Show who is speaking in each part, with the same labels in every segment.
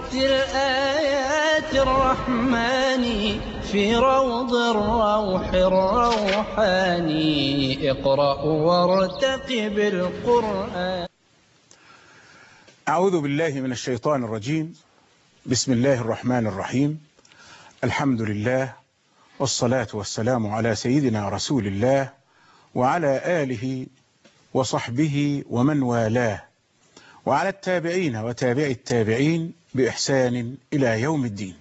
Speaker 1: رتل آيات الرحمن في روض الروح الروحاني. اقرأ وارتقب القرآن.
Speaker 2: أعوذ بالله من الشيطان الرجيم. بسم الله الرحمن الرحيم. الحمد لله والصلاة والسلام على سيدنا رسول الله وعلى آله وصحبه ومن والاه وعلى التابعين وتابع التابعين بإحسان إلى يوم الدين.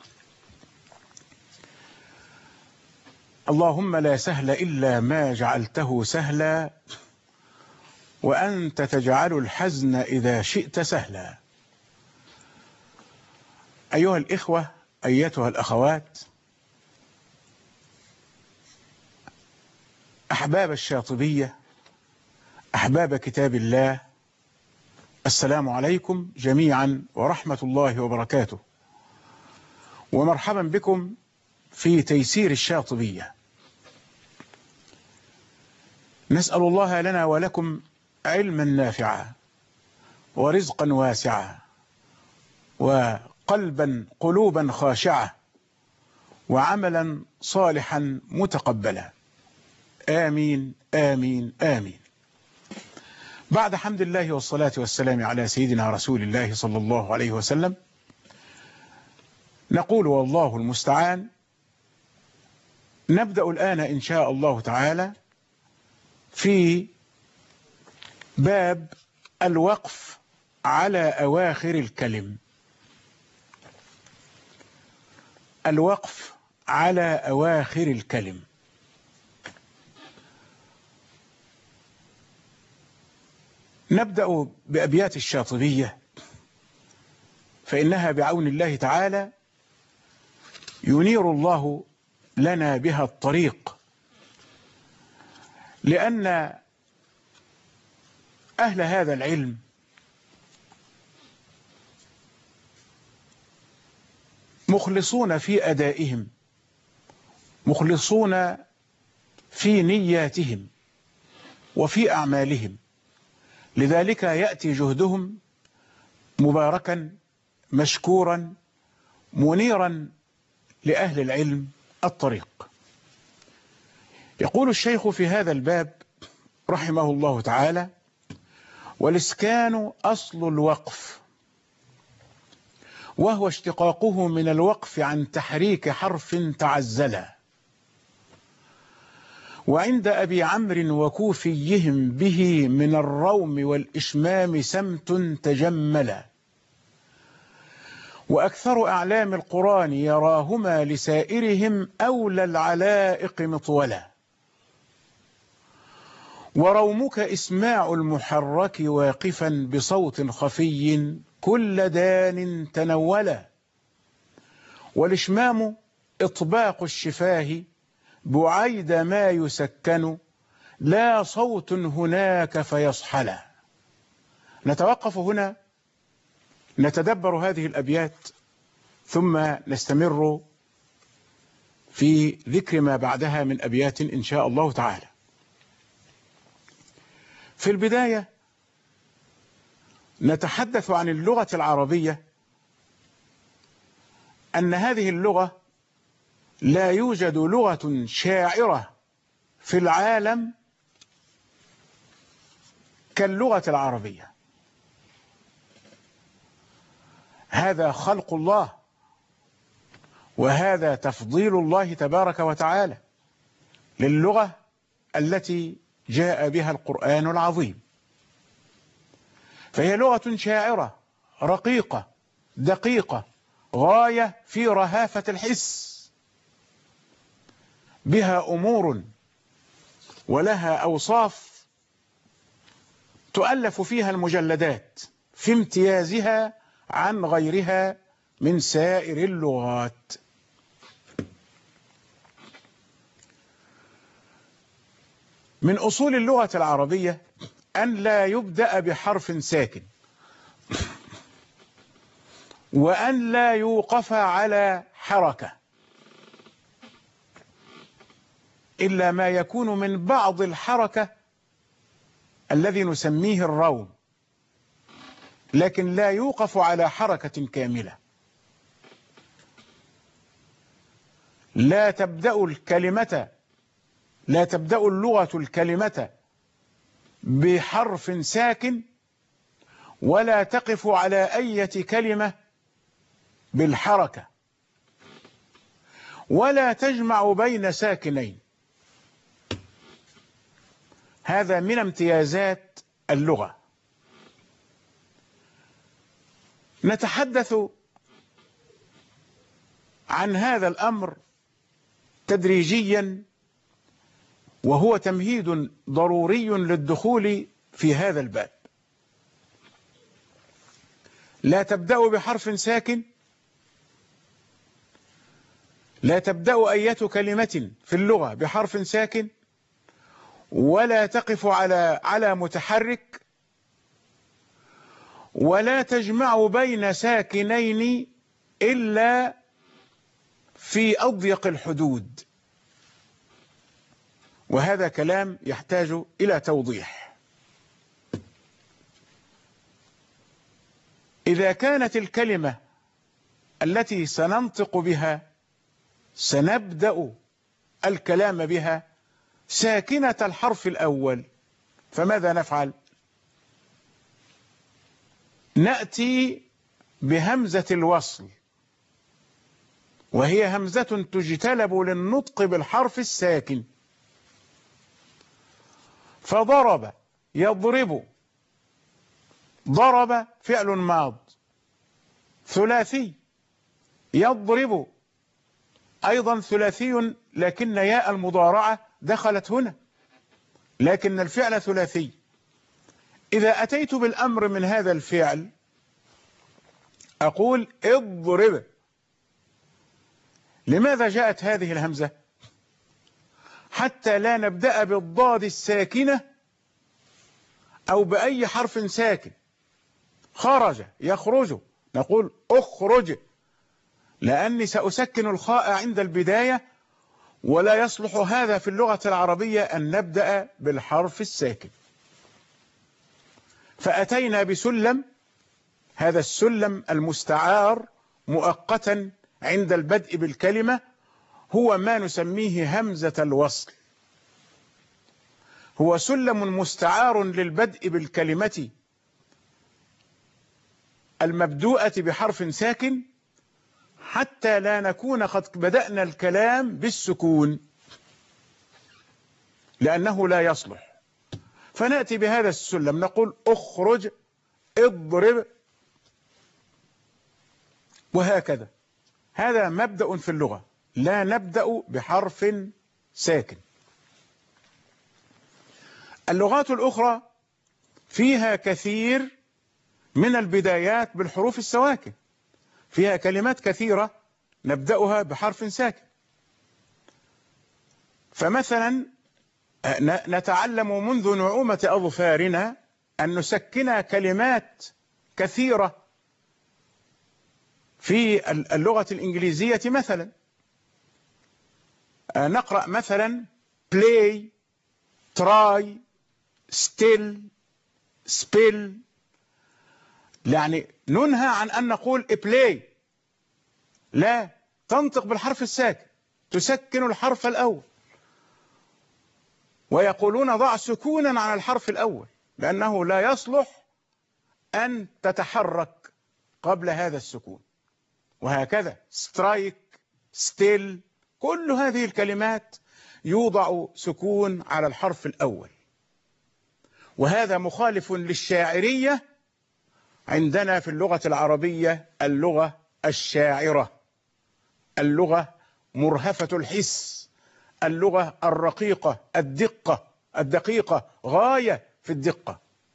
Speaker 2: اللهم لا سهل إلا ما جعلته سهلا وأنت تجعل الحزن إذا شئت سهلا. أيها الإخوة، أيتها الأخوات، أحباب الشاطبية، أحباب كتاب الله، السلام عليكم جميعا ورحمة الله وبركاته، ومرحبا بكم في تيسير الشاطبية. نسأل الله لنا ولكم علما نافعا ورزقا واسعا قلوبا خاشعة وعملا صالحا متقبلا، آمين آمين آمين. بعد حمد الله والصلاة والسلام على سيدنا رسول الله صلى الله عليه وسلم، نقول والله المستعان. نبدأ الآن إن شاء الله تعالى في باب الوقف على أواخر الكلم. الوقف على أواخر الكلم. نبدأ بأبيات الشاطبية، فإنها بعون الله تعالى ينير الله لنا بها الطريق، لأن أهل هذا العلم مخلصون في أدائهم، مخلصون في نياتهم وفي أعمالهم، لذلك يأتي جهدهم مباركا مشكورا منيرا لأهل العلم الطريق. يقول الشيخ في هذا الباب رحمه الله تعالى: والإسكان أصل الوقف، وهو اشتقاقه من الوقف عن تحريك حرف تعزلا. وعند أبي عمرو وكوفيهم به من الروم والإشمام سمت تجملا. وأكثر أعلام القرآن يراهما لسائرهم أولى العلائق مطولا. ورومك إسماع المحرك واقفا بصوت خفي كل دان تنولا. والإشمام إطباق الشفاه بعيد ما يسكن لا صوت هناك فيصحلا. نتوقف هنا نتدبر هذه الأبيات ثم نستمر في ذكر ما بعدها من أبيات إن شاء الله تعالى. في البداية نتحدث عن اللغة العربية، أن هذه اللغة لا يوجد لغة شاعرة في العالم كاللغة العربية. هذا خلق الله، وهذا تفضيل الله تبارك وتعالى للغة التي جاء بها القرآن العظيم. فهي لغة شاعرة رقيقة دقيقة غاية في رهافة الحس، بها أمور ولها أوصاف تؤلف فيها المجلدات في امتيازها عن غيرها من سائر اللغات. من أصول اللغة العربية أن لا يبدأ بحرف ساكن، وأن لا يوقف على حركة، إلا ما يكون من بعض الحركة الذي نسميه الروم، لكن لا يوقف على حركة كاملة. لا تبدأ اللغة الكلمة بحرف ساكن، ولا تقف على أي كلمة بالحركة، ولا تجمع بين ساكنين. هذا من امتيازات اللغة. نتحدث عن هذا الأمر تدريجيا، وهو تمهيد ضروري للدخول في هذا الباب. لا تبدأ بحرف ساكن، لا تبدأ أية كلمة في اللغة بحرف ساكن، ولا تقف على متحرك، ولا تجمع بين ساكنين إلا في أضيق الحدود. وهذا كلام يحتاج إلى توضيح. إذا كانت الكلمة التي سننطق بها، سنبدأ الكلام بها، ساكنة الحرف الأول، فماذا نفعل؟ نأتي بهمزة الوصل، وهي همزة تجتلب للنطق بالحرف الساكن. فضرب يضرب، ضرب فعل ماض ثلاثي، يضرب أيضا ثلاثي، لكن ياء المضارعة دخلت هنا، لكن الفعل ثلاثي. إذا أتيت بالأمر من هذا الفعل أقول اضرب. لماذا جاءت هذه الهمزة؟ حتى لا نبدأ بالضاد الساكنة أو بأي حرف ساكن. خرج يخرج، نقول اخرج، لأني سأسكن الخاء عند البداية، ولا يصلح هذا في اللغة العربية أن نبدأ بالحرف الساكن. فأتينا بسلم، هذا السلم المستعار مؤقتا عند البدء بالكلمة هو ما نسميه همزة الوصل. هو سلم مستعار للبدء بالكلمة المبدوءة بحرف ساكن، حتى لا نكون قد بدأنا الكلام بالسكون، لأنه لا يصلح. فنأتي بهذا السلم، نقول اخرج، اضرب، وهكذا. هذا مبدأ في اللغة، لا نبدأ بحرف ساكن. اللغات الأخرى فيها كثير من البدايات بالحروف السواكن، فيها كلمات كثيرة نبدأها بحرف ساكن. فمثلا نتعلم منذ نعومة أظفارنا أن نسكن كلمات كثيرة في اللغة الإنجليزية. مثلا نقرأ مثلا play، try، still، spell. يعني ننهى عن أن نقول play، لا، تنطق بالحرف الساكن، تسكن الحرف الأول. ويقولون ضع سكونا على الحرف الأول، لأنه لا يصلح أن تتحرك قبل هذا السكون. وهكذا strike، still، كل هذه الكلمات يوضع سكون على الحرف الأول. وهذا مخالف للشاعرية عندنا في اللغة العربية، اللغة الشاعرة، اللغة مرهفة الحس، اللغة الرقيقة الدقيقة غاية في الدقة.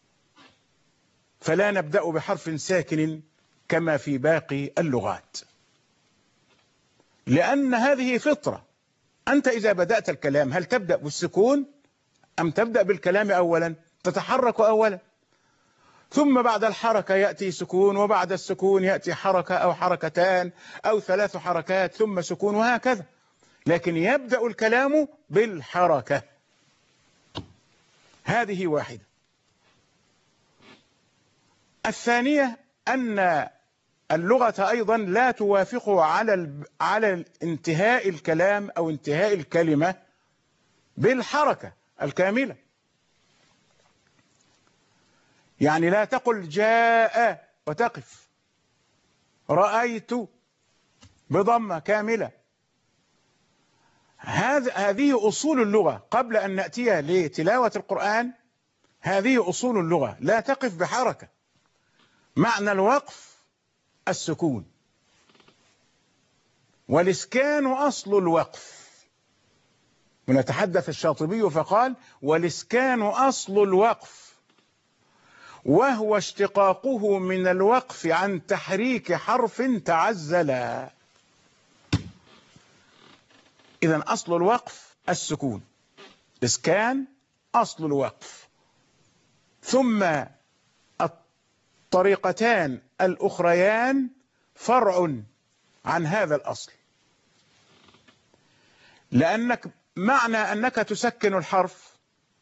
Speaker 2: فلا نبدأ بحرف ساكن كما في باقي اللغات، لأن هذه فطرة. أنت إذا بدأت الكلام هل تبدأ بالسكون أم تبدأ بالكلام أولا؟ تتحرك أولا، ثم بعد الحركة يأتي سكون، وبعد السكون يأتي حركة أو حركتان أو 3 حركات ثم سكون، وهكذا. لكن يبدأ الكلام بالحركة. هذه واحدة. الثانية أن اللغة أيضا لا توافق على انتهاء الكلام أو انتهاء الكلمة بالحركة الكاملة. يعني لا تقل جاء وتقف، رأيت بضمة كاملة. هذه أصول اللغة قبل أن نأتي لتلاوة القرآن. هذه أصول اللغة، لا تقف بحركة. معنى الوقف السكون، والإسكان أصل الوقف. ونتحدث الشاطبي فقال: والإسكان أصل الوقف، وهو اشتقاقه من الوقف عن تحريك حرف تعزلا. إذن أصل الوقف السكون، إسكان أصل الوقف. ثم الطريقتان الأخريان فرع عن هذا الأصل، لأنك معنى أنك تسكن الحرف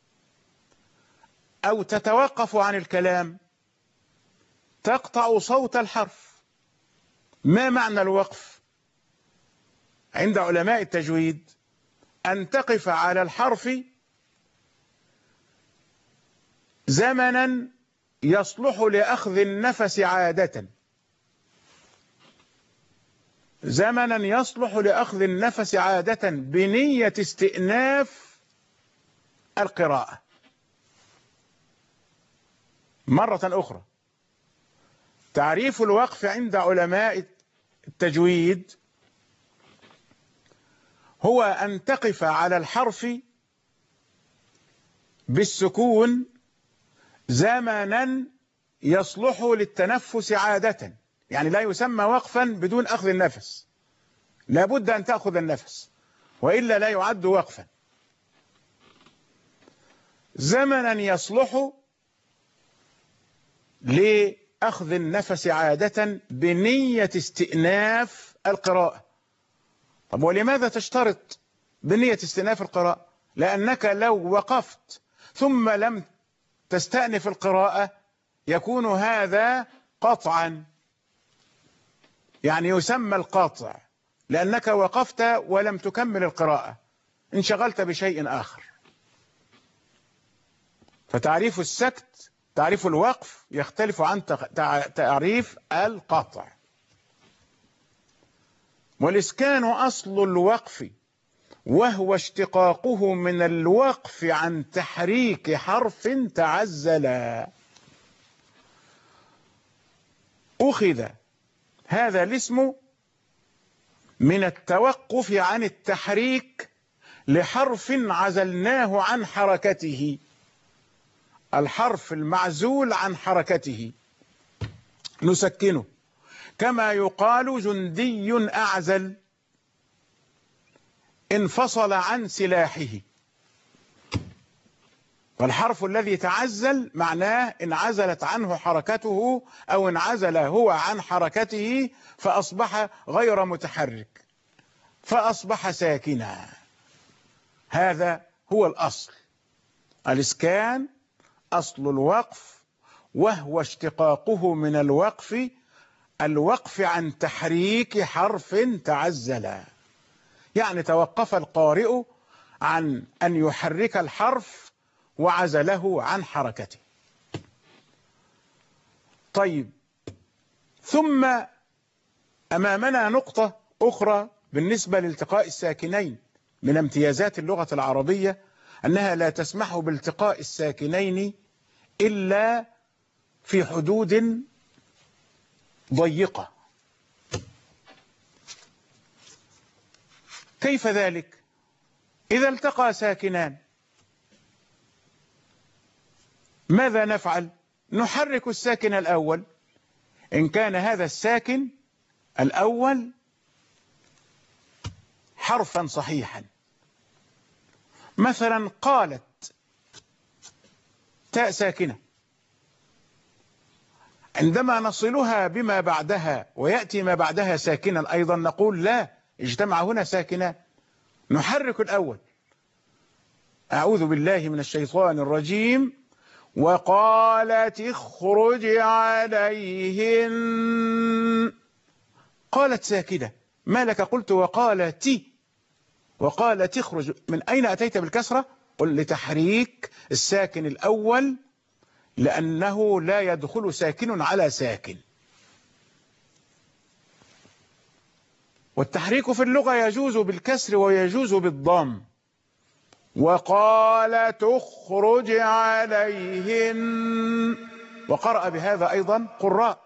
Speaker 2: أو تتوقف عن الكلام تقطع صوت الحرف. ما معنى الوقف عند علماء التجويد؟ أن تقف على الحرف زمنا يصلح لأخذ النفس عادة، زمنا يصلح لأخذ النفس عادة بنية استئناف القراءة. مرة أخرى، تعريف الوقف عند علماء التجويد هو أن تقف على الحرف بالسكون زمنا يصلح للتنفس عادة. يعني لا يسمى وقفا بدون أخذ النفس، لابد أن تأخذ النفس وإلا لا يعد وقفا. زمنا يصلح لأخذ النفس عادة بنية استئناف القراءة. طب ولماذا تشترط بنية استئناف القراءة؟ لأنك لو وقفت ثم لم تستأنف القراءة يكون هذا قطعا، يعني يسمى القاطع، لأنك وقفت ولم تكمل القراءة، انشغلت بشيء آخر. فتعريف السكت، تعريف الوقف يختلف عن تعريف القطع. والإسكان أصل الوقف، وهو اشتقاقه من الوقف عن تحريك حرف تعزلا. أخذ هذا الاسم من التوقف عن التحريك لحرف عزلناه عن حركته، الحرف المعزول عن حركته نسكنه، كما يقال جندي أعزل انفصل عن سلاحه. والحرف الذي تعزل معناه انعزلت عنه حركته أو انعزل هو عن حركته فأصبح غير متحرك، فأصبح ساكنا. هذا هو الأصل. الإسكان أصل الوقف، وهو اشتقاقه من الوقف عن تحريك حرف تعزلا. يعني توقف القارئ عن أن يحرك الحرف وعزله عن حركته. طيب، ثم أمامنا نقطة أخرى بالنسبة لالتقاء الساكنين. من امتيازات اللغة العربية أنها لا تسمح بالتقاء الساكنين إلا في حدود ضيقة. كيف ذلك؟ إذا التقى ساكنان ماذا نفعل؟ نحرك الساكن الأول إن كان هذا الساكن الأول حرفا صحيحا. مثلا قالت تاء ساكنة، عندما نصلها بما بعدها ويأتي ما بعدها ساكنا أيضا نقول لا، اجتمع هنا ساكنان. نحرك الأول، أعوذ بالله من الشيطان الرجيم، وقالت اخرج عليهن. قالت ساكنة، ما لك قلت وقالت اخرج؟ من أين أتيت بالكسرة؟ قل لتحريك الساكن الأول، لأنه لا يدخل ساكن على ساكن. والتحريك في اللغة يجوز بالكسر ويجوز بالضم. وقال تخرج عليهن، وقرأ بهذا أيضا قراء،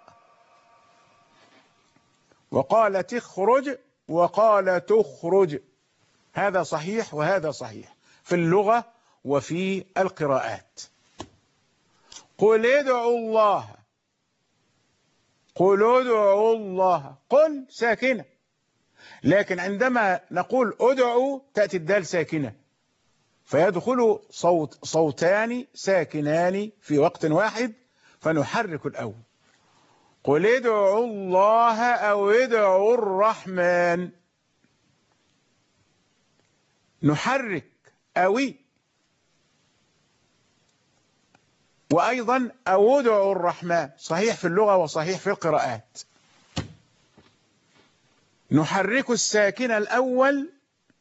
Speaker 2: وقال تخرج وقال تخرج، هذا صحيح وهذا صحيح في اللغة وفي القراءات. قل ادعوا الله، قل ادعوا الله، قل ساكنة، لكن عندما نقول ادعوا تأتي الدال ساكنة، فيدخل صوتان ساكنان في وقت واحد، فنحرك الأول. قل ادعوا الله أو ادعوا الرحمن، نحرك أوي. وأيضا أو ادعوا الرحمن، صحيح في اللغة وصحيح في القراءات. نحرك الساكن الأول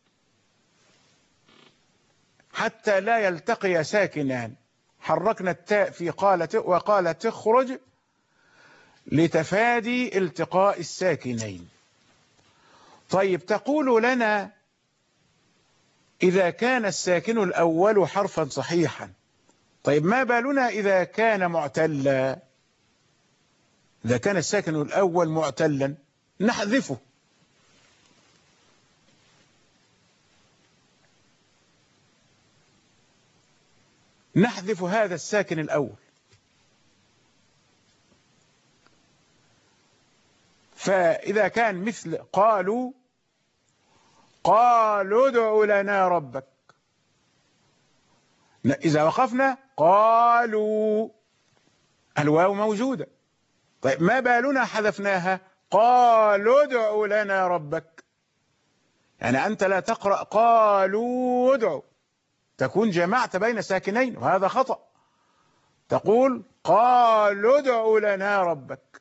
Speaker 2: حتى لا يلتقي ساكنان. حركنا التاء في وقال تخرج لتفادي التقاء الساكنين. طيب تقول لنا إذا كان الساكن الأول حرفا صحيحا، طيب ما بالنا إذا كان معتلا؟ إذا كان الساكن الأول معتلا نحذفه. نحذف هذا الساكن الأول. فإذا كان مثل قالوا ادع لنا ربك، إذا وقفنا قالوا الواو موجودة، طيب ما بالنا حذفناها؟ قالوا ادع لنا ربك، يعني أنت لا تقرأ قالوا ادعوا، تكون جمعت بين ساكنين وهذا خطأ. تقول قالوا ادع لنا ربك.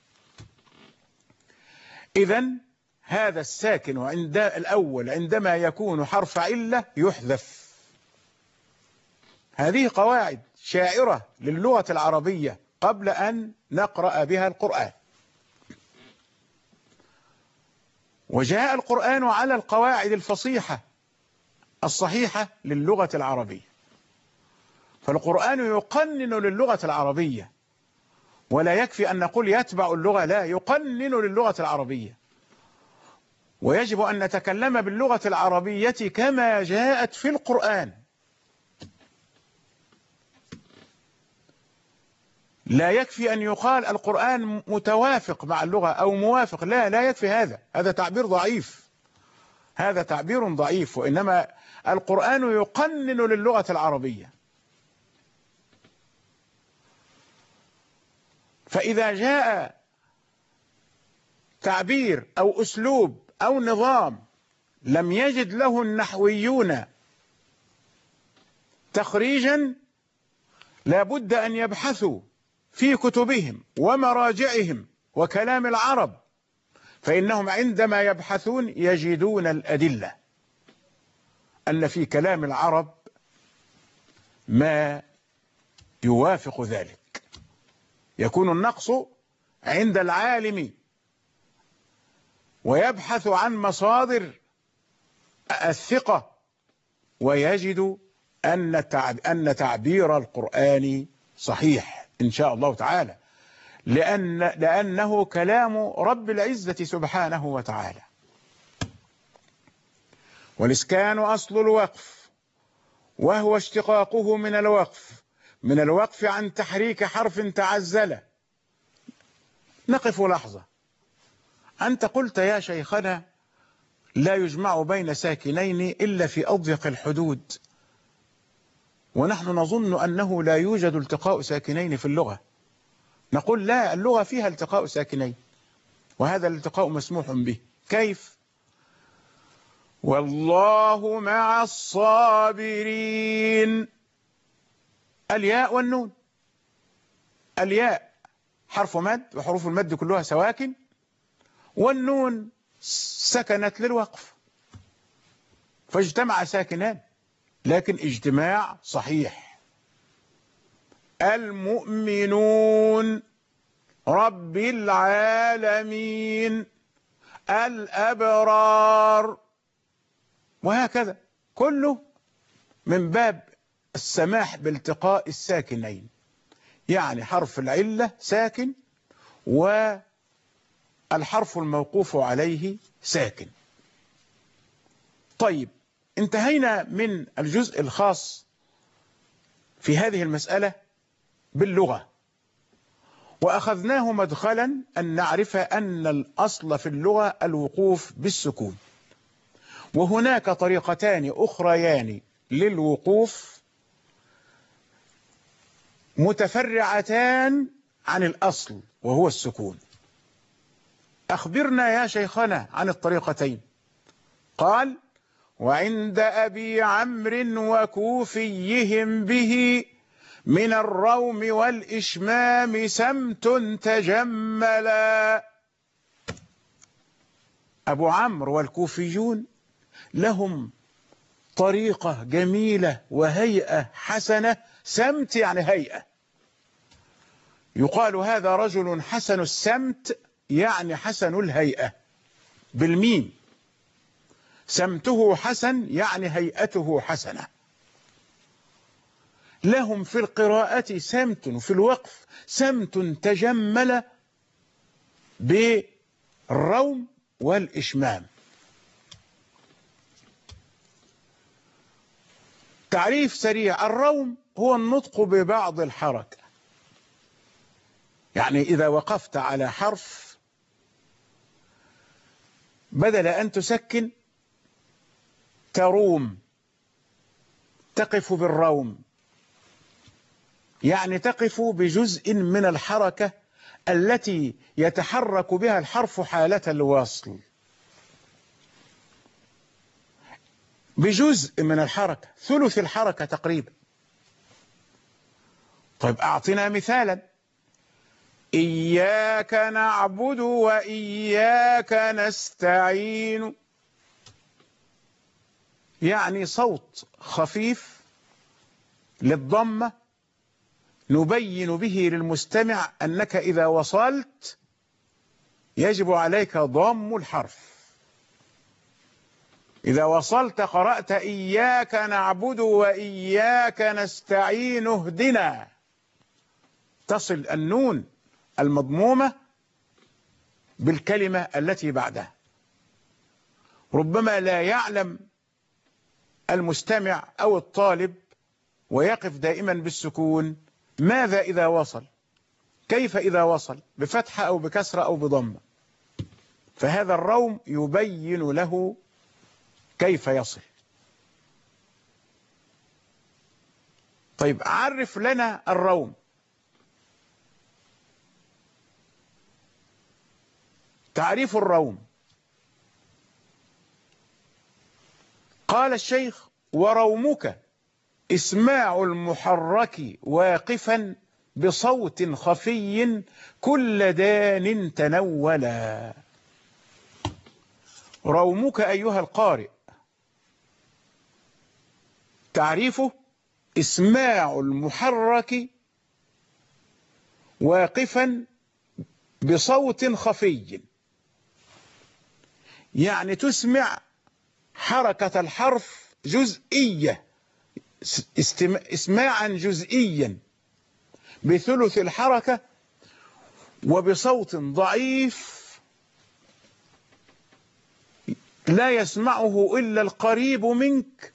Speaker 2: إذن هذا الساكن عند الأول عندما يكون حرف علة يحذف. هذه قواعد شائرة للغة العربية قبل أن نقرأ بها القرآن، وجاء القرآن على القواعد الفصيحة الصحيحة للغة العربية. فالقرآن يقنن للغة العربية، ولا يكفي أن نقول يتبع اللغة، لا، يقنن للغة العربية. ويجب أن نتكلم باللغة العربية كما جاءت في القرآن، لا يكفي أن يقال القرآن متوافق مع اللغة أو موافق، لا يكفي هذا تعبير ضعيف، هذا تعبير ضعيف، وإنما القرآن يقنن للغة العربية. فإذا جاء تعبير أو أسلوب أو نظام لم يجد له النحويون تخريجا، لابد أن يبحثوا في كتبهم ومراجعهم وكلام العرب، فإنهم عندما يبحثون يجدون الأدلة أن في كلام العرب ما يوافق ذلك. يكون النقص عند العالم ويبحث عن مصادر الثقة، ويجد أن تعبير القرآن صحيح إن شاء الله تعالى، لأنه كلام رب العزة سبحانه وتعالى. والإسكان أصل الوقف، وهو اشتقاقه من الوقف عن تحريك حرف تعزل. نقف لحظة. أنت قلت يا شيخنا لا يجمع بين ساكنين إلا في أضيق الحدود، ونحن نظن أنه لا يوجد التقاء ساكنين في اللغة. نقول لا، اللغة فيها التقاء ساكنين، وهذا الالتقاء مسموح به. كيف؟ والله مع الصابرين. الياء والنون. الياء حرف مد وحروف المد كلها سواكن، والنون سكنت للوقف، فاجتمع ساكنان لكن اجتماع صحيح. المؤمنون، رب العالمين، الأبرار، وهكذا، كله من باب السماح بالتقاء الساكنين، يعني حرف العلة ساكن والحرف الموقوف عليه ساكن. طيب، انتهينا من الجزء الخاص في هذه المسألة باللغة، وأخذناه مدخلا أن نعرف أن الأصل في اللغة الوقوف بالسكون، وهناك طريقتان أخريان للوقوف متفرعتان عن الأصل وهو السكون. أخبرنا يا شيخنا عن الطريقتين. قال: وعند أبي عمرو وكوفيهم به من الروم والإشمام سمت تجملا. أبو عمرو والكوفيون لهم طريقة جميلة وهيئة حسنة. سمت يعني هيئة، يقال هذا رجل حسن السمت، يعني حسن الهيئة بالميم. سمته حسن يعني هيئته حسنة. لهم في القراءة سمت، وفي الوقف سمت تجمل بالروم والإشمام. تعريف سريع: الروم هو النطق ببعض الحركة، يعني إذا وقفت على حرف بدل أن تسكن تروم، تقف بالروم، يعني تقف بجزء من الحركة التي يتحرك بها الحرف حالة الوصل، بجزء من الحركة، ثلث الحركة تقريبا. طيب أعطنا مثالا. إياك نعبد وإياك نستعين، يعني صوت خفيف للضمة نبين به للمستمع أنك إذا وصلت يجب عليك ضم الحرف. إذا وصلت قرأت إياك نعبد وإياك نستعين اهدنا، تصل النون المضمومة بالكلمة التي بعدها. ربما لا يعلم المستمع أو الطالب ويقف دائما بالسكون، ماذا إذا وصل؟ كيف إذا وصل؟ بفتحة أو بكسرة أو بضمة؟ فهذا الروم يبين له كيف يصل. طيب عرف لنا الروم. تعريف الروم: قال الشيخ: ورومك اسماع المحرك واقفا بصوت خفي كل دان تنولا. رومك أيها القارئ، تعريفه: اسماع المحرك واقفا بصوت خفي، يعني تسمع حركة الحرف جزئية، اسماعا جزئيا بثلث الحركة وبصوت ضعيف لا يسمعه إلا القريب منك.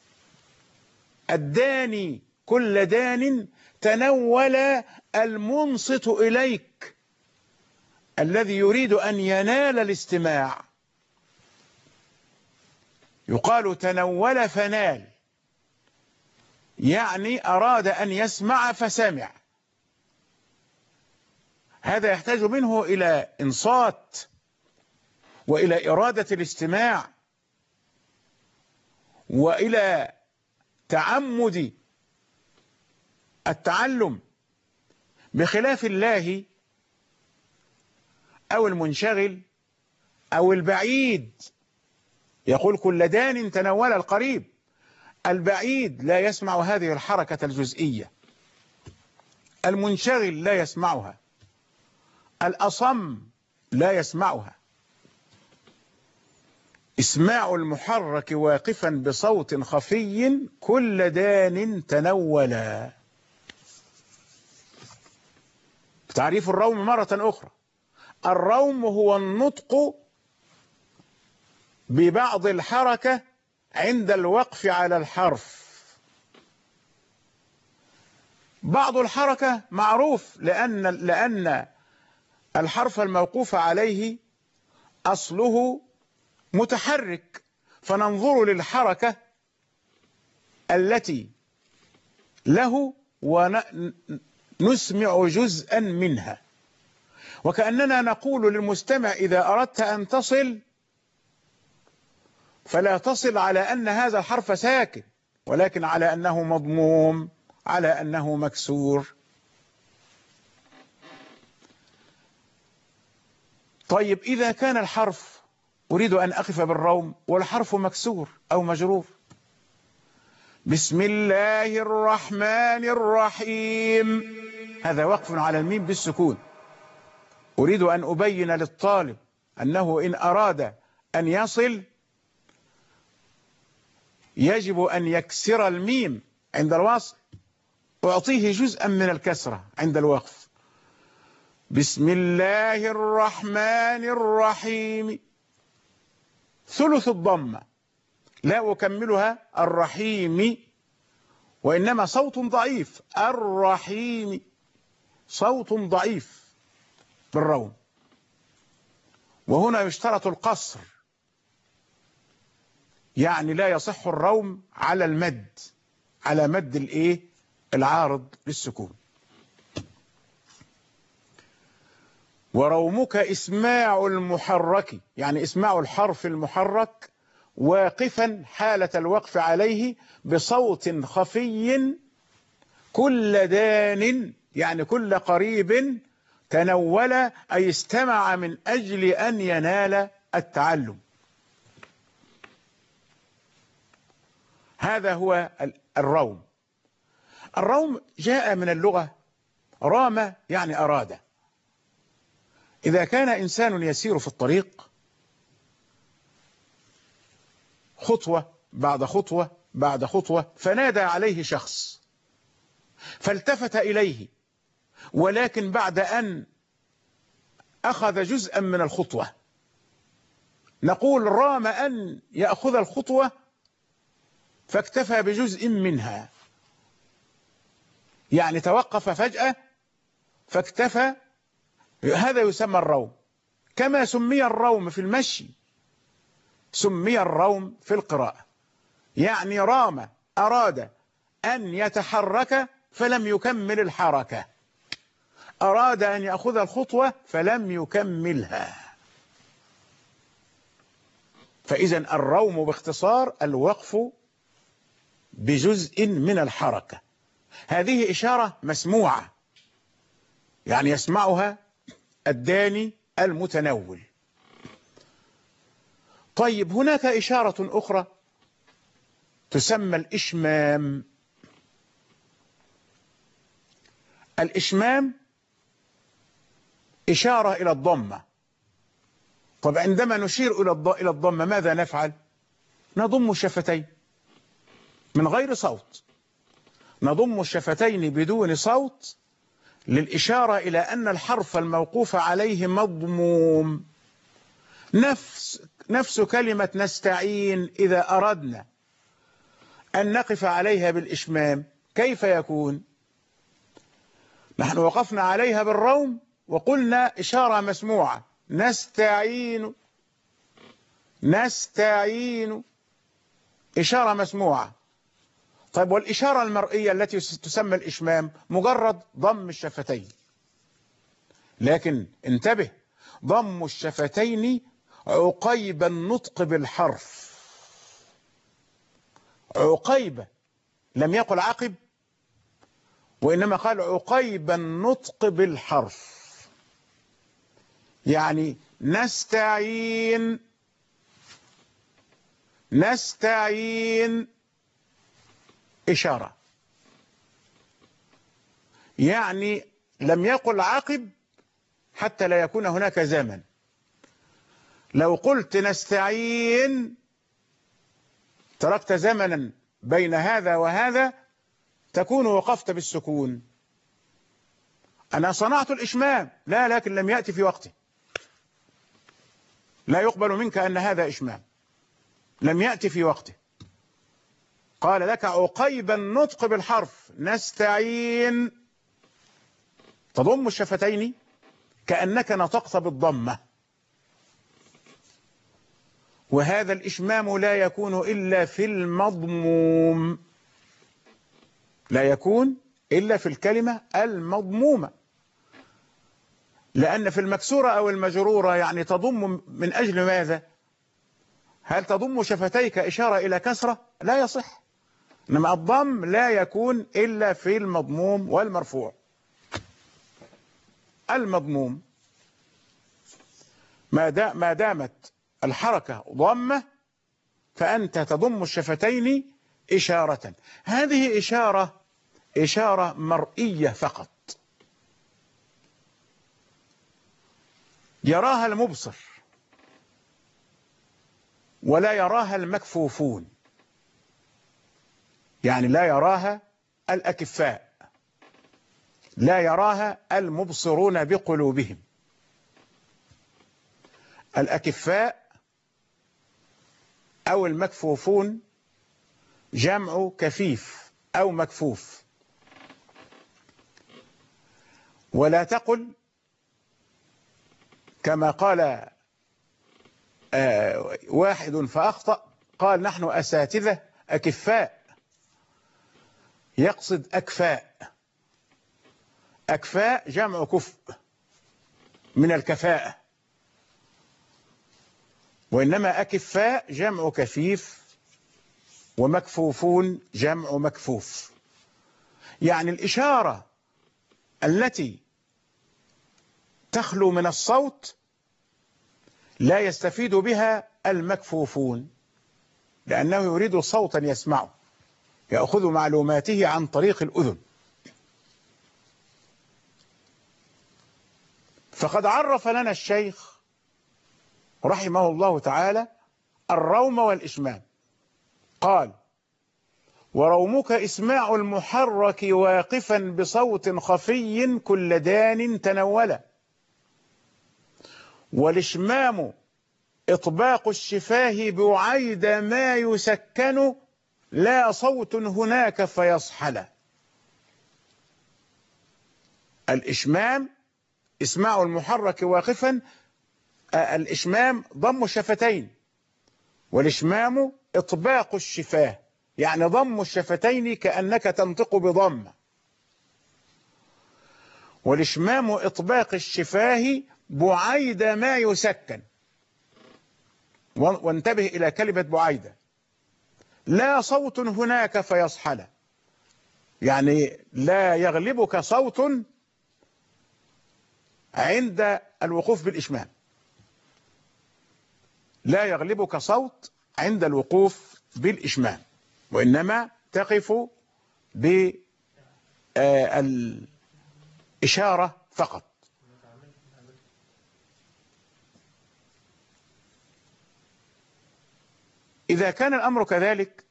Speaker 2: الداني كل دان تنول المنصت إليك، الذي يريد أن ينال الاستماع. يقال تنول فنال، يعني أراد أن يسمع فسمع. هذا يحتاج منه إلى إنصات وإلى إرادة الاستماع وإلى تعمد التعلم، بخلاف الله أو المنشغل أو البعيد. يقول كل دان تنول القريب. البعيد لا يسمع هذه الحركة الجزئية، المنشغل لا يسمعها، الأصم لا يسمعها. إسماع المحرك واقفا بصوت خفي كل دان تنولا. تعريف الروم مرة أخرى: الروم هو النطق ببعض الحركة عند الوقف على الحرف. بعض الحركة معروف، لأن الحرف الموقوف عليه أصله متحرك، فننظر للحركة التي له ونسمع جزءا منها، وكأننا نقول للمستمع: إذا أردت أن تصل فلا تصل على أن هذا الحرف ساكن، ولكن على أنه مضموم، على أنه مكسور. طيب إذا كان الحرف أريد أن أقف بالروم والحرف مكسور أو مجرور، بسم الله الرحمن الرحيم، هذا وقف على الميم بالسكون. أريد أن أبين للطالب أنه إن أراد أن يصل يجب أن يكسر الميم عند الوصل، أعطيه جزءا من الكسرة عند الوقف. بسم الله الرحمن الرحيم، ثلث الضمة، لا أكملها الرحيم، وإنما صوت ضعيف، الرحيم صوت ضعيف بالروم. وهنا يشترط القصر، يعني لا يصح الروم على المد، على مد العارض للسكون. ورومك إسماع المحرك، يعني إسماع الحرف المحرك واقفا حالة الوقف عليه بصوت خفي كل دان، يعني كل قريب، تنول أي استمع من أجل أن ينال التعلم. هذا هو الروم. الروم جاء من اللغة رام، يعني أراد. إذا كان إنسان يسير في الطريق خطوة بعد خطوة بعد خطوة، فنادى عليه شخص فالتفت إليه، ولكن بعد أن أخذ جزءا من الخطوة، نقول رام أن يأخذ الخطوة فاكتفى بجزء منها، يعني توقف فجأة فاكتفى. هذا يسمى الروم. كما سمي الروم في المشي سمي الروم في القراءة، يعني رام أراد أن يتحرك فلم يكمل الحركة، أراد أن يأخذ الخطوة فلم يكملها. فإذا الروم باختصار الوقف بجزء من الحركة. هذه إشارة مسموعة، يعني يسمعها الداني المتنول. طيب هناك إشارة أخرى تسمى الإشمام. الإشمام إشارة إلى الضمة. طب عندما نشير إلى الضمة ماذا نفعل؟ نضم الشفتين من غير صوت، نضم الشفتين بدون صوت للإشارة إلى أن الحرف الموقوف عليه مضموم. نفس كلمة نستعين إذا أردنا أن نقف عليها بالإشمام كيف يكون؟ نحن وقفنا عليها بالروم وقلنا إشارة مسموعة، نستعين نستعين، إشارة مسموعة. طيب والإشارة المرئية التي تسمى الإشمام مجرد ضم الشفتين، لكن انتبه، ضم الشفتين عقيب النطق بالحرف، عقيب، لم يقل عقب وإنما قال عقيب النطق بالحرف، يعني نستعين، نستعين إشارة، يعني لم يقل عقب حتى لا يكون هناك زمن. لو قلت نستعين تركت زمنا بين هذا وهذا تكون وقفت بالسكون. أنا صنعت الإشمام، لا، لكن لم يأتي في وقته، لا يقبل منك أن هذا إشمام، لم يأتي في وقته. قال لك عقيب النطق بالحرف نستعين، تضم الشفتين كأنك نطقت بالضمة، وهذا الإشمام لا يكون إلا في المضموم، لا يكون إلا في الكلمة المضمومة، لأن في المكسورة أو المجرورة يعني تضم من أجل ماذا؟ هل تضم شفتيك إشارة إلى كسرة؟ لا يصح. إنما الضم لا يكون إلا في المضموم والمرفوع. المضموم ما دامت الحركة ضمة فأنت تضم الشفتين إشارة. هذه إشارة مرئية فقط، يراها المبصر ولا يراها المكفوفون، يعني لا يراها الأكفاء، لا يراها المبصرون بقلوبهم. الأكفاء أو المكفوفون جمع كفيف أو مكفوف. ولا تقل كما قال واحد فأخطأ، قال نحن أساتذة أكفاء، يقصد أكفاء. أكفاء جمع كفء من الكفاءة، وإنما أكفاء جمع كفيف، ومكفوفون جمع مكفوف. يعني الإشارة التي تخلو من الصوت لا يستفيد بها المكفوفون، لأنه يريد صوتا يسمعه، يأخذ معلوماته عن طريق الأذن. فقد عرف لنا الشيخ رحمه الله تعالى الروم والإشمام، قال ورومك إسماع المحرك واقفا بصوت خفي كل دان تنولا، والإشمام إطباق الشفاه بعيد ما يسكن لا صوت هناك فيصحل. الإشمام إسماع المحرك واقفا، الإشمام ضم الشفتين، والإشمام إطباق الشفاه يعني ضم الشفتين كأنك تنطق بضم، والإشمام إطباق الشفاه بعيد ما يسكن. وانتبه إلى كلمة بعيدة، لا صوت هناك فيصحل، يعني لا يغلبك صوت عند الوقوف بالإشمام، لا يغلبك صوت عند الوقوف بالإشمام، وإنما تقف بالإشارة فقط. إذا كان الأمر كذلك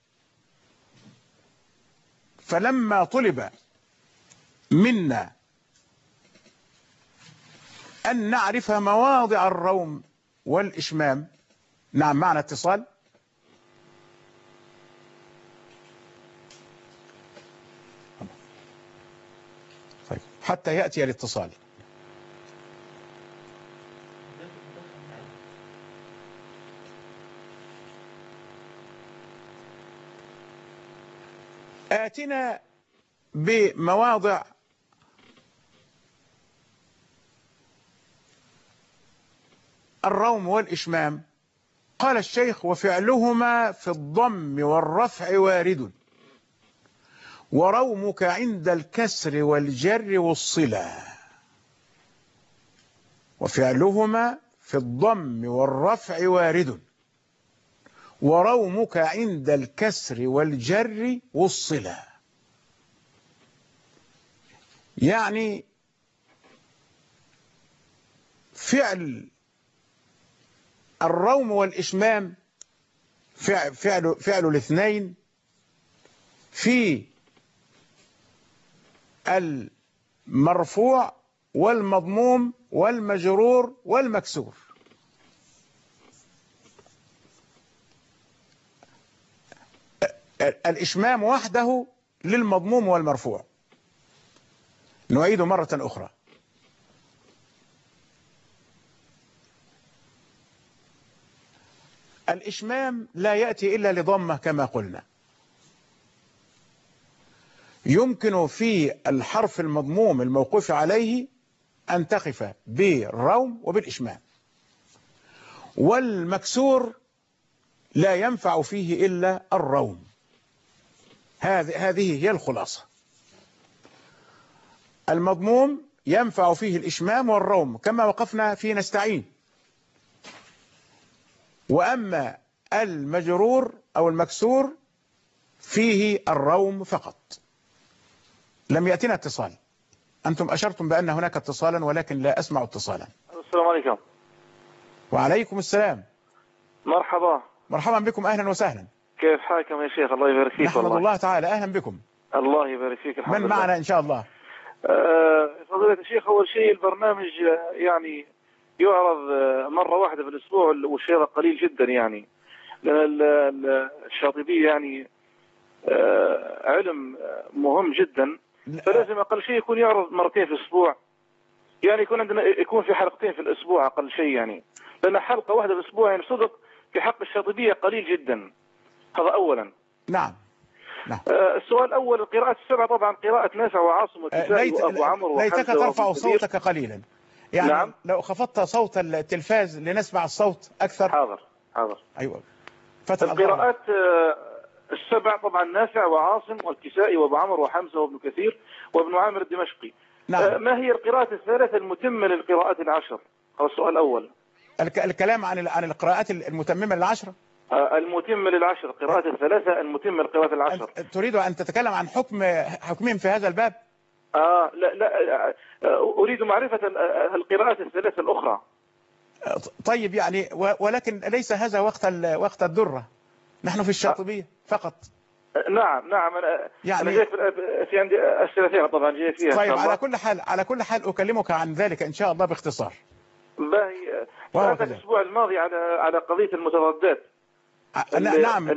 Speaker 2: فلما طلب منا أن نعرف مواضع الروم والإشمام. نعم، معنا اتصال. طيب حتى يأتي الاتصال. آتنا بمواضع الروم والإشمام. قال الشيخ وفعلهما في الضم والرفع وارد، ورومك عند الكسر والجر والصلة، وفعلهما في الضم والرفع وارد، ورومك عند الكسر والجر والصلة. يعني فعل الروم والإشمام فعل الاثنين في المرفوع والمضموم والمجرور والمكسور. الإشمام وحده للمضموم والمرفوع. نعيد مرة أخرى. الإشمام لا يأتي إلا لضمة كما قلنا. يمكن في الحرف المضموم الموقوف عليه أن تقف بالروم وبالإشمام، والمكسور لا ينفع فيه إلا الروم. هذه هي الخلاصة. المضموم ينفع فيه الإشمام والروم كما وقفنا في نستعين، وأما المجرور أو المكسور فيه الروم فقط. لم يأتنا اتصال. أنتم أشرتم بأن هناك اتصالا ولكن لا أسمع اتصالا.
Speaker 3: السلام عليكم.
Speaker 2: وعليكم السلام.
Speaker 3: مرحبا.
Speaker 2: مرحبا بكم، أهلا وسهلا.
Speaker 3: كيف حالكم يا شيخ؟ الله يبارك فيك.
Speaker 2: نحمد الله تعالى. أهلا بكم.
Speaker 3: الله يبارك فيك. الحمد
Speaker 2: من
Speaker 3: لله.
Speaker 2: معنا إن شاء الله؟
Speaker 3: فضيلة الشيخ، أول شيء البرنامج يعني يعرض مرة واحدة في الأسبوع، والشيء هذا قليل جدا يعني، لأن الشاطبية يعني علم مهم جدا، فلازم أقل شيء يكون يعرض مرتين في الأسبوع. يعني يكون في حلقتين في الأسبوع أقل شيء يعني، لأن حلقة واحدة في الأسبوع يعني صدق في حق الشاطبية قليل جدا. هذا أولا.
Speaker 2: نعم. نعم.
Speaker 3: السؤال الأول، القراءات السبعة طبعا قراءة نافع وعاصم والكسائي وأبو عمرو
Speaker 2: ليتك ترفع صوتك قليلا، يعني
Speaker 3: نعم.
Speaker 2: لو خفضت صوت التلفاز لنسمع الصوت أكثر.
Speaker 3: حاضر حاضر.
Speaker 2: أيوة.
Speaker 3: القراءات السبع طبعا نافع وعاصم والكسائي وأبو عمرو وحمزة وابن كثير وابن عامر الدمشقي.
Speaker 2: نعم.
Speaker 3: ما هي القراءات الثلاثة المتمة للقراءات العشر؟ هذا السؤال الأول.
Speaker 2: الكلام عن القراءات المتممة للعشرة.
Speaker 3: المتمة للعشر، قراءات الثلاثة المتمة للقراءات العشر.
Speaker 2: تريد أن تتكلم عن حكمهم في هذا الباب؟
Speaker 3: لا أريد معرفة القراءات الثلاثة الأخرى.
Speaker 2: طيب يعني، ولكن ليس هذا وقت الدرة. نحن في الشاطبية فقط.
Speaker 3: نعم
Speaker 2: يعني
Speaker 3: أنا جاي في عندي أسئلة طبعا جاي فيها.
Speaker 2: طيب، على كل حال أكلمك عن ذلك إن شاء الله باختصار.
Speaker 3: باهي. سألتك الأسبوع الماضي على قضية المترددات.
Speaker 2: نعم.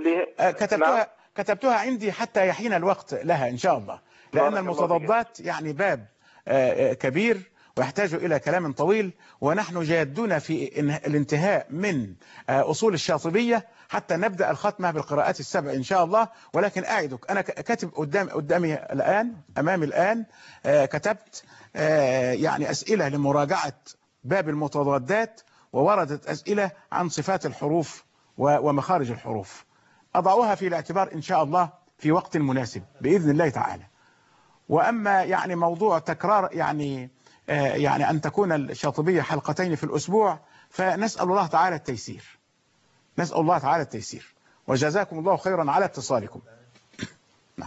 Speaker 2: كتبتها عندي حتى يحين الوقت لها إن شاء الله، لأن المتضادات يعني باب كبير ويحتاج إلى كلام طويل، ونحن جادون في الانتهاء من أصول الشاطبية حتى نبدأ الختمة بالقراءات السبع إن شاء الله. ولكن أعدك أنا كاتب قدامي الآن، أمامي الآن، كتبت يعني أسئلة لمراجعة باب المتضادات، ووردت أسئلة عن صفات الحروف ومخارج الحروف. أضعوها في الاعتبار إن شاء الله في وقت مناسب بإذن الله تعالى. وأما يعني موضوع تكرار يعني أن تكون الشاطبية حلقتين في الأسبوع، فنسأل الله تعالى التيسير. نسأل الله تعالى التيسير، وجزاكم الله خيرا على اتصالكم. نعم.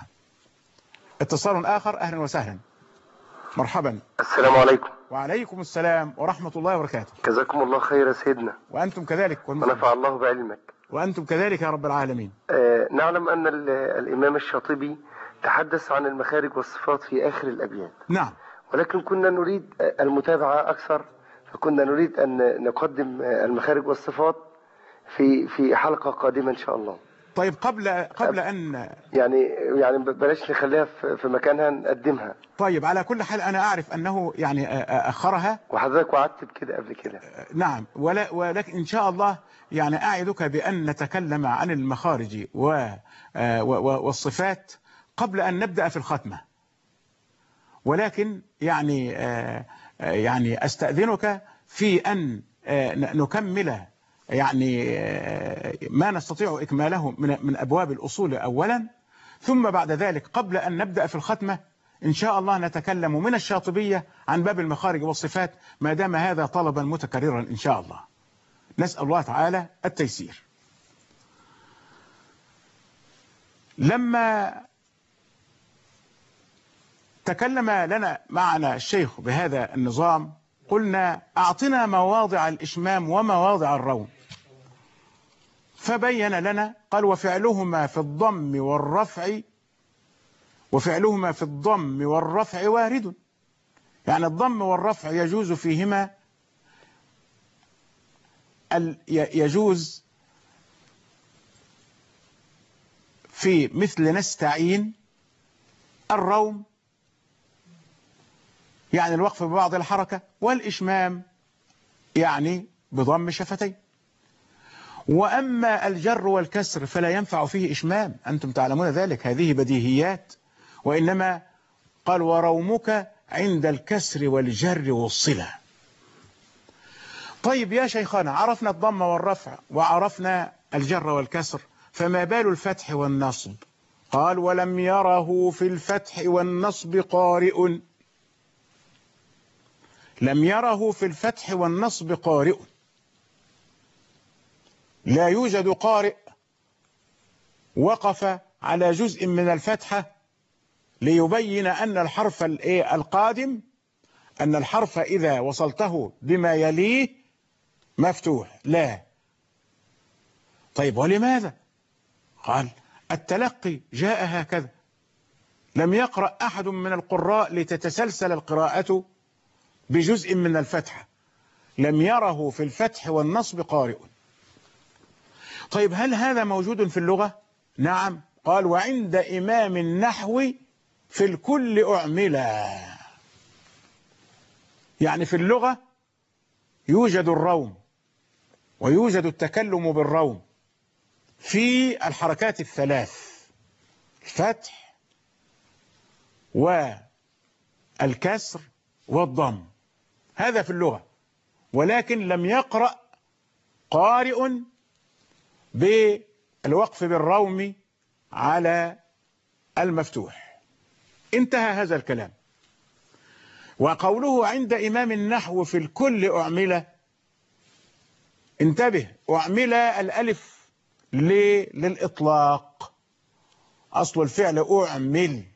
Speaker 2: اتصال آخر. أهلا وسهلا. مرحبا.
Speaker 4: السلام عليكم.
Speaker 2: وعليكم السلام ورحمة الله وبركاته.
Speaker 4: جزاكم الله خير يا سيدنا.
Speaker 2: وأنتم كذلك.
Speaker 4: ونفع الله بعلمك.
Speaker 2: وأنتم كذلك يا رب العالمين.
Speaker 4: نعلم أن الإمام الشاطبي تحدث عن المخارج والصفات في آخر الأبيات.
Speaker 2: نعم.
Speaker 4: ولكن كنا نريد المتابعة أكثر، فكنا نريد أن نقدم المخارج والصفات في حلقة قادمة إن شاء الله.
Speaker 2: طيب، قبل أن
Speaker 4: يعني بلاش نخليها في مكانها، نقدمها.
Speaker 2: طيب، على كل حال أنا أعرف أنه يعني أخرها،
Speaker 4: وحضرتك وعدت بكده قبل كده.
Speaker 2: نعم. ولكن إن شاء الله يعني أعدك بأن نتكلم عن المخارج والصفات قبل أن نبدأ في الختمة. ولكن يعني أستأذنك في أن نكمل يعني ما نستطيع إكماله من أبواب الأصول أولا، ثم بعد ذلك قبل أن نبدأ في الختمة إن شاء الله نتكلم من الشاطبية عن باب المخارج والصفات ما دام هذا طلبا متكررا إن شاء الله. نسأل الله تعالى التيسير. لما تكلم لنا معنا الشيخ بهذا النظام قلنا أعطنا مواضع الإشمام ومواضع الروم، فبين لنا قال وفعلهما في الضم والرفع وارد. يعني الضم والرفع يجوز فيهما يجوز في مثل نستعين. الروم يعني الوقف ببعض الحركة، والإشمام يعني بضم شفتين. وأما الجر والكسر فلا ينفع فيه إشمام، أنتم تعلمون ذلك، هذه بديهيات. وإنما قال ورومك عند الكسر والجر والصلة. طيب يا شيخنا عرفنا الضم والرفع وعرفنا الجر والكسر، فما بال الفتح والنصب؟ قال ولم يره في الفتح والنصب قارئ. لم يره في الفتح والنصب قارئ، لا يوجد قارئ وقف على جزء من الفتحة ليبين أن الحرف القادم، أن الحرف إذا وصلته بما يليه مفتوح، لا. طيب ولماذا؟ قال التلقي جاء هكذا، لم يقرأ أحد من القراء لتتسلسل القراءة بجزء من الفتحة. لم يره في الفتح والنصب قارئ. طيب هل هذا موجود في اللغة؟ نعم. قال وعند إمام النحو في الكل أعملا. يعني في اللغة يوجد الروم ويوجد التكلم بالروم في الحركات الثلاث، الفتح والكسر والضم، هذا في اللغة. ولكن لم يقرأ قارئ بالوقف بالروم على المفتوح. انتهى هذا الكلام. وقوله عند إمام النحو في الكل أعمل، انتبه، أعمل الألف للإطلاق، أصل الفعل أعمل.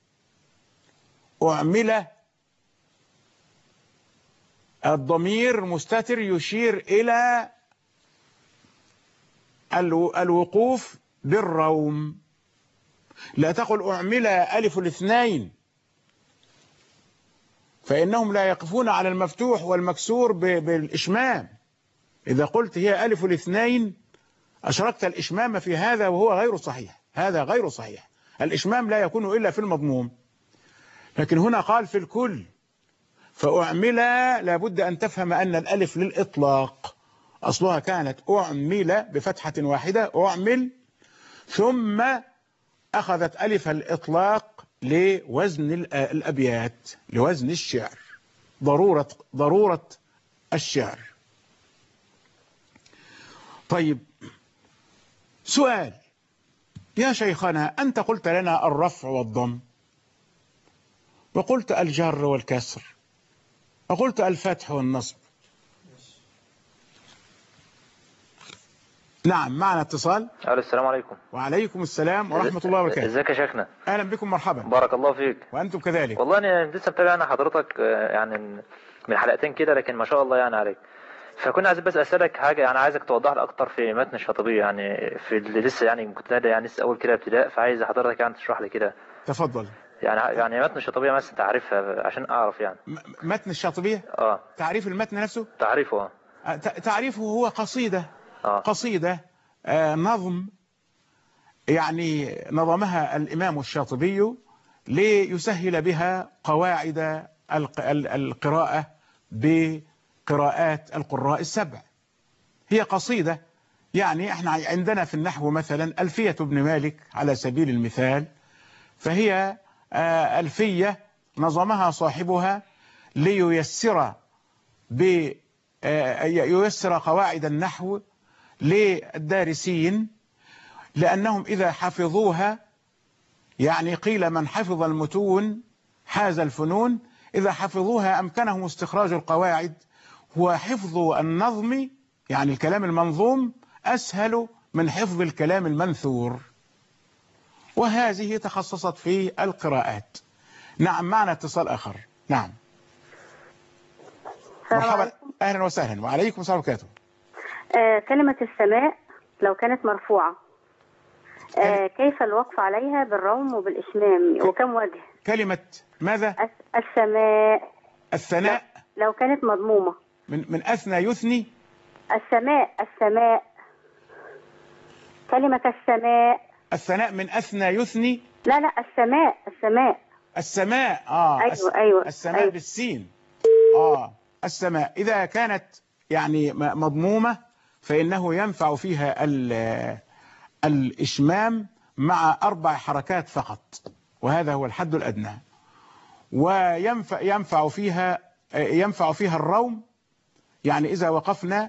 Speaker 2: أعمل الضمير مستتر يشير إلى الوقوف بالروم. لا تقل أعمل ألف الاثنين، فإنهم لا يقفون على المفتوح والمكسور بالإشمام. إذا قلت هي ألف الاثنين أشركت الإشمام في هذا، وهو غير صحيح. هذا غير صحيح. الإشمام لا يكون إلا في المضموم. لكن هنا قال في الكل، فأعمل لابد أن تفهم أن الألف للإطلاق، أصلها كانت أعمل بفتحة واحدة، أعمل، ثم أخذت ألف الإطلاق لوزن الأبيات، لوزن الشعر، ضرورة الشعر. طيب سؤال يا شيخنا، أنت قلت لنا الرفع والضم، وقلت الجر والكسر، وقلت الفتح والنصب. نعم، معنا اتصال.
Speaker 5: الو، السلام عليكم.
Speaker 2: وعليكم السلام ورحمة الله وبركاته.
Speaker 5: ازيك يا شيخنا؟
Speaker 2: أهلا بكم، مرحبا.
Speaker 5: بارك الله فيك.
Speaker 2: وأنتم كذلك.
Speaker 5: والله أنا لسه متابع أنا حضرتك يعني من حلقتين كده، لكن ما شاء الله يعني عليك. فكنا عايز بس أسألك حاجة، يعني عايزك توضح لي أكتر في متن الشاطبية، يعني في اللي لسه يعني كنت يعني لسه أول كده ابتداء، فعايز حضرتك يعني تشرح لي كده.
Speaker 2: تفضل.
Speaker 5: يعني متن الشاطبية مثلا تعريفها عشان أعرف يعني.
Speaker 2: متن الشاطبية؟ تعريف المتن نفسه؟
Speaker 5: تعريفه
Speaker 2: تعريفه هو قصيدة. قصيدة نظم، يعني نظمها الإمام الشاطبي ليسهل بها قواعد القراءة بقراءات القراء السبع. هي قصيدة، يعني احنا عندنا في النحو مثلا ألفية ابن مالك على سبيل المثال، فهي ألفية نظمها صاحبها لييسر ييسر قواعد النحو للدارسين، لأنهم إذا حفظوها يعني قيل من حفظ المتون حاز الفنون، إذا حفظوها أمكنهم استخراج القواعد، وحفظ النظم يعني الكلام المنظوم أسهل من حفظ الكلام المنثور. وهذه تخصصت في القراءات. نعم، معنا اتصال آخر. نعم، مرحبا، أهلا وسهلا. وعليكم السلام وبركاته.
Speaker 6: كلمة السماء لو كانت مرفوعة كيف الوقف عليها بالروم وبالإشمام وكم وجه؟
Speaker 2: كلمة ماذا؟
Speaker 6: السماء.
Speaker 2: الثناء
Speaker 6: لو كانت مضمومة.
Speaker 2: من أثنى يثني.
Speaker 6: السماء كلمة السماء.
Speaker 2: الثناء من أثنى يثني.
Speaker 6: لا
Speaker 2: السماء.
Speaker 6: أيوة.
Speaker 2: السماء
Speaker 6: أيوة.
Speaker 2: بالسين. السماء إذا كانت يعني مضمومة فإنه ينفع فيها الإشمام مع 4 حركات فقط، وهذا هو الحد الأدنى. وينفع فيها الروم، يعني إذا وقفنا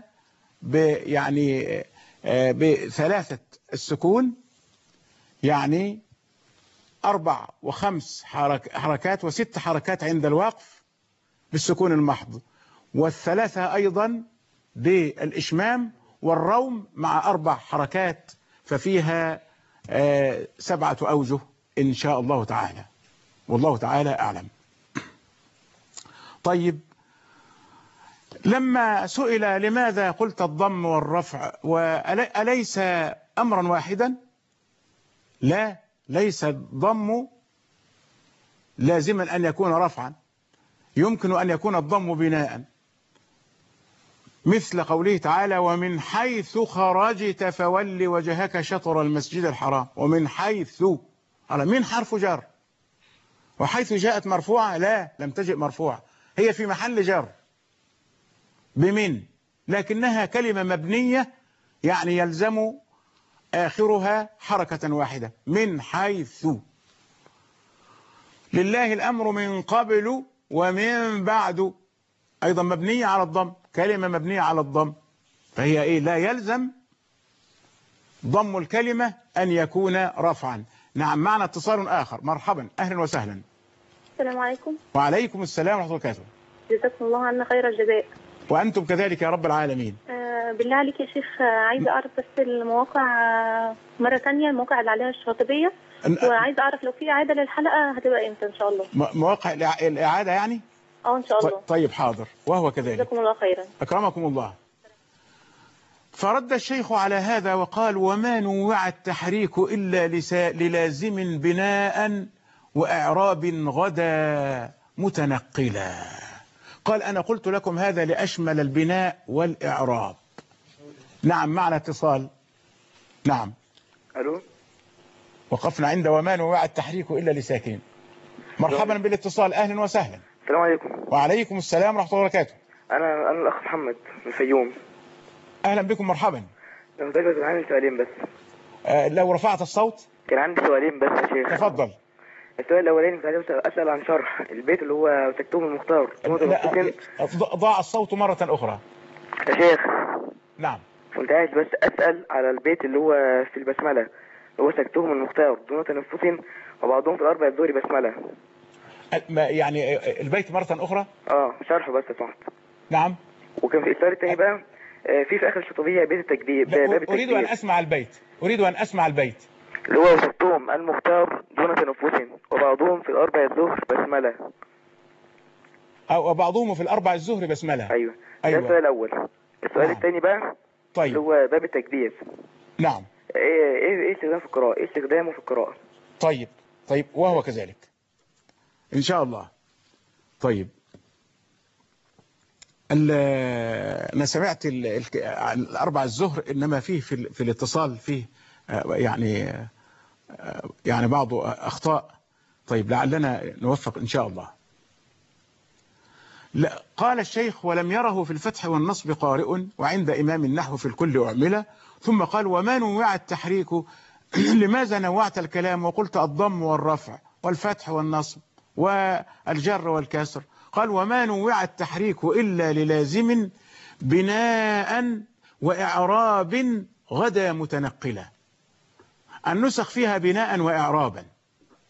Speaker 2: بثلاثة السكون، يعني 4 و5 حركات و6 حركات عند الوقف بالسكون المحض، والثلاثة أيضا بالإشمام، والروم مع 4 حركات، ففيها 7 أوجه إن شاء الله تعالى، والله تعالى أعلم. طيب، لما سئل لماذا قلت الضم والرفع وأليس أمرا واحدا؟ لا، ليس الضم لازما أن يكون رفعا، يمكن أن يكون الضم بناء، مثل قوله تعالى ومن حيث خرجت فول وجهك شطر المسجد الحرام. ومن حيث، على من حرف جر، وحيث جاءت مرفوعة؟ لا، لم تجئ مرفوعة، هي في محل جر بمن، لكنها كلمة مبنية، يعني يلزم آخرها حركة واحدة. من حيث. لله الأمر من قبل ومن بعد، أيضا مبنية على الضم، كلمة مبنية على الضم، فهي لا يلزم ضم الكلمة أن يكون رفعا. نعم، معنا اتصال آخر. مرحبا، أهلا وسهلا.
Speaker 7: السلام عليكم.
Speaker 2: وعليكم السلام ورحمة الله وبركاته.
Speaker 7: جزاكم الله عنا خير الجزاء.
Speaker 2: وأنتم كذلك يا رب العالمين.
Speaker 7: بالله عليك يا شيخ، عايزة أعرف بس المواقع مرة ثانية، المواقع اللي عليها الشاطبية، وعايزة أعرف لو في إعادة للحلقة هتبقى إمتى إن شاء الله.
Speaker 2: مواقع الإعادة يعني؟
Speaker 7: إن شاء الله.
Speaker 2: طيب، حاضر، وهو كذلك.
Speaker 7: جزاكم الله خيرا.
Speaker 2: أكرمكم الله. فرد الشيخ على هذا وقال وما نوع التحريك إلا للازم بناء وإعراب غدا متنقلا. قال أنا قلت لكم هذا لأشمل البناء والإعراب. نعم، معنا اتصال. نعم.
Speaker 8: ألو.
Speaker 2: وقفنا عند وما نوع التحريك إلا لساكن. مرحبا بالاتصال، أهلا وسهلا.
Speaker 8: السلام عليكم.
Speaker 2: وعليكم السلام ورحمة الله وبركاته.
Speaker 8: أنا الأخ محمد من الفيوم.
Speaker 2: أهلا بكم، مرحبا.
Speaker 8: لو كان عندي سؤالين بس.
Speaker 2: لو رفعت الصوت.
Speaker 8: كان عندي سؤالين بس يا شيخ.
Speaker 2: تفضل.
Speaker 8: السؤال الأولاني كنت عايز أسأل عن شرح البيت اللي هو سكتوم المختار.
Speaker 2: ضاع الصوت مرة أخرى
Speaker 8: يا شيخ.
Speaker 2: نعم.
Speaker 8: كنت عايز بس أسأل على البيت اللي هو في البسملة، اللي هو سكتوم المختار دون تنفس وبعضهم في الأربع الظهر بسملة.
Speaker 2: يعني البيت مرة أخرى؟
Speaker 8: شرحه بس سمحت.
Speaker 2: نعم.
Speaker 8: وكان في السؤال الثاني بقى في آخر الشطبية بيت التكبير، باب التكبير.
Speaker 2: أريد أن أسمع البيت.
Speaker 8: اللي هو سكتوم المختار دون تنفس وبعضهم في الأربع الظهر بسملة.
Speaker 2: أو بعضهم في الأربع الظهر بسملة.
Speaker 8: أيوة. ده السؤال الأول. السؤال الثاني بقى
Speaker 2: طيب.
Speaker 8: اللي هو باب التكبير.
Speaker 2: نعم.
Speaker 8: إيه استخدامه في القراءة؟ إيه استخدامه في القراءة؟
Speaker 2: طيب، وهو كذلك إن شاء الله. طيب، أنا سمعت الأربع الظهر، إنما فيه في الاتصال فيه يعني بعض أخطاء. طيب، لعلنا نوفق إن شاء الله. لا، قال الشيخ ولم يره في الفتح والنصب قارئ وعند إمام النحو في الكل أعمله. ثم قال وما نوع التحريك لماذا نوعت الكلام وقلت الضم والرفع والفتح والنصب والجر والكسر؟ قال وما نوع التحريك إلا للازم بناء وإعراب غدا متنقلا. النسخ فيها بناء وإعرابا،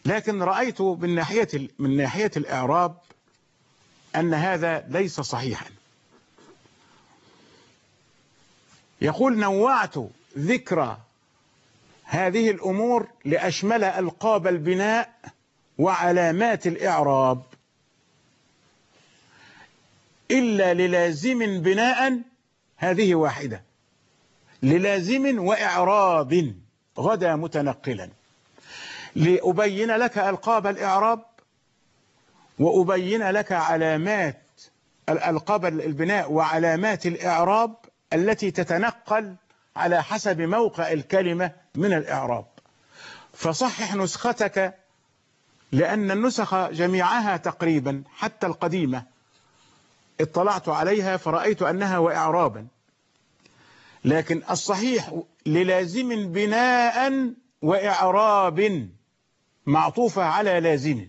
Speaker 2: لكن رأيت من ناحية الإعراب أن هذا ليس صحيحا. يقول: نوعت ذكر هذه الأمور لأشمل ألقاب البناء وعلامات الإعراب، إلا للازم بناء، هذه واحدة، للازم وإعراب غدا متنقلا، لأبين لك ألقاب الإعراب وأبين لك علامات الألقاب البناء وعلامات الإعراب التي تتنقل على حسب موقع الكلمة من الإعراب. فصحح نسختك، لأن النسخ جميعها تقريبا حتى القديمة اطلعت عليها فرأيت أنها وإعرابا، لكن الصحيح للازم بناء وإعراب معطوفة على لازم،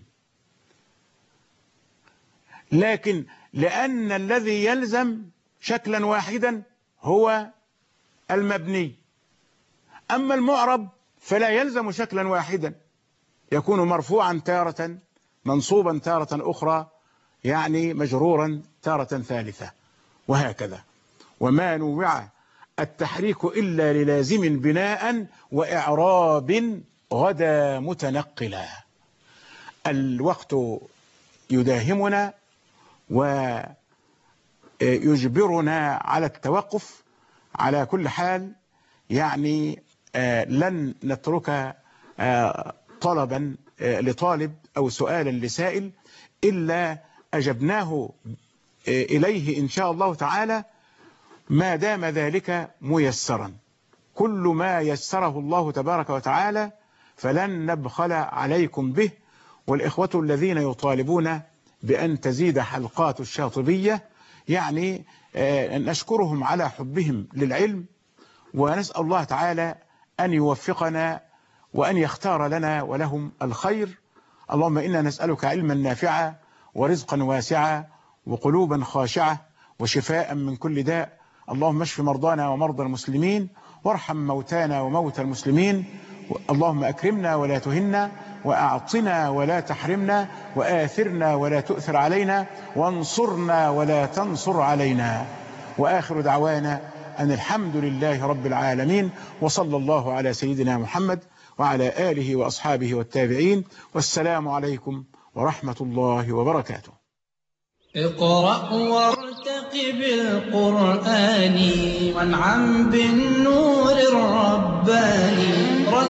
Speaker 2: لكن لأن الذي يلزم شكلا واحدا هو المبني، أما المعرب فلا يلزم شكلا واحدا، يكون مرفوعا تارة، منصوبا تارة أخرى، يعني مجرورا تارة ثالثة، وهكذا. وما نوع التحريك إلا للازم بناء وإعراب غدا متنقلا. الوقت يداهمنا ويجبرنا على التوقف. على كل حال يعني لن نترك طلبا لطالب أو سؤالا لسائل إلا أجبناه إليه إن شاء الله تعالى، ما دام ذلك ميسرا. كل ما يسره الله تبارك وتعالى فلن نبخل عليكم به. والإخوة الذين يطالبون بأن تزيد حلقات الشاطبية يعني نشكرهم على حبهم للعلم، ونسأل الله تعالى أن يوفقنا وأن يختار لنا ولهم الخير. اللهم إنا نسألك علما نافعا ورزقا واسعا وقلوبا خاشعة وشفاء من كل داء. اللهم اشف مرضانا ومرضى المسلمين، وارحم موتانا وموتى المسلمين. اللهم أكرمنا ولا تهنا، وأعطنا ولا تحرمنا، وآثرنا ولا تؤثر علينا، وانصرنا ولا تنصر علينا. وآخر دعوانا أن الحمد لله رب العالمين، وصلى الله على سيدنا محمد وعلى آله وأصحابه والتابعين، والسلام عليكم ورحمة الله وبركاته.
Speaker 1: اقرأ وارتقب القرآن وانعم بالنور الرباني.